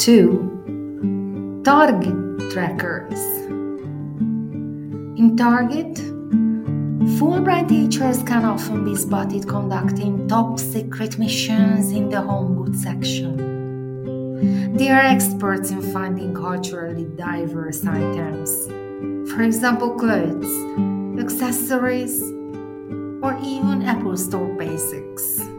2. Target trackers. In Target, Fulbright teachers can often be spotted conducting top secret missions in the home goods section. They are experts in finding culturally diverse items, for example, clothes, accessories, or even Apple Store basics.